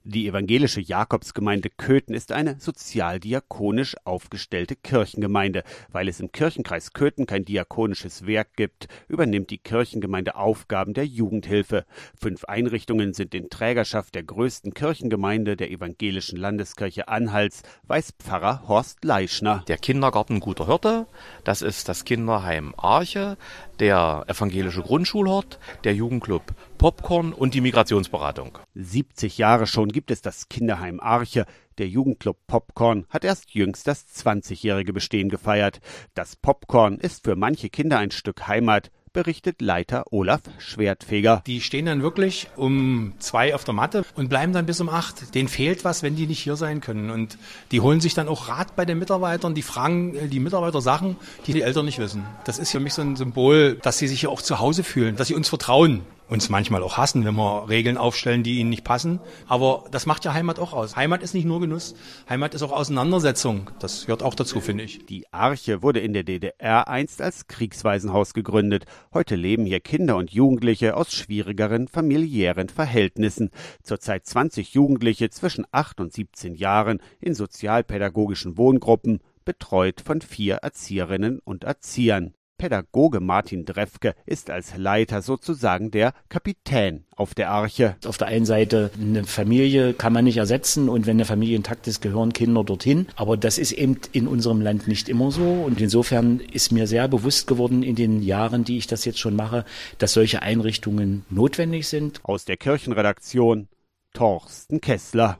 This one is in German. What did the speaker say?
Die evangelische Jakobsgemeinde Köthen ist eine sozialdiakonisch aufgestellte Kirchengemeinde. Weil es im Kirchenkreis Köthen kein diakonisches Werk gibt, übernimmt die Kirchengemeinde Aufgaben der Jugendhilfe. 5 Einrichtungen sind in Trägerschaft der größten Kirchengemeinde der evangelischen Landeskirche Anhalts, weiß Pfarrer Horst Leischner. Der Kindergarten Guter Hirte, das ist das Kinderheim Arche, der evangelische Grundschulhort, der Jugendclub Popcorn und die Migrationsberatung. 70 Jahre schon gibt es das Kinderheim Arche. Der Jugendclub Popcorn hat erst jüngst das 20-jährige Bestehen gefeiert. Das Popcorn ist für manche Kinder ein Stück Heimat, berichtet Leiter Olaf Schwertfeger. Die stehen dann wirklich um 2 auf der Matte und bleiben dann bis um 8. Denen fehlt was, wenn die nicht hier sein können. Und die holen sich dann auch Rat bei den Mitarbeitern. Die fragen die Mitarbeiter Sachen, die die Eltern nicht wissen. Das ist für mich so ein Symbol, dass sie sich hier auch zu Hause fühlen, dass sie uns vertrauen. Uns manchmal auch hassen, wenn wir Regeln aufstellen, die ihnen nicht passen. Aber das macht ja Heimat auch aus. Heimat ist nicht nur Genuss, Heimat ist auch Auseinandersetzung. Das gehört auch dazu, finde ich. Die Arche wurde in der DDR einst als Kriegswaisenhaus gegründet. Heute leben hier Kinder und Jugendliche aus schwierigeren familiären Verhältnissen. Zurzeit 20 Jugendliche zwischen 8 und 17 Jahren in sozialpädagogischen Wohngruppen, betreut von 4 Erzieherinnen und Erziehern. Pädagoge Martin Drefke ist als Leiter sozusagen der Kapitän auf der Arche. Auf der einen Seite, eine Familie kann man nicht ersetzen und wenn eine Familie intakt ist, gehören Kinder dorthin. Aber das ist eben in unserem Land nicht immer so und insofern ist mir sehr bewusst geworden in den Jahren, die ich das jetzt schon mache, dass solche Einrichtungen notwendig sind. Aus der Kirchenredaktion Torsten Kessler.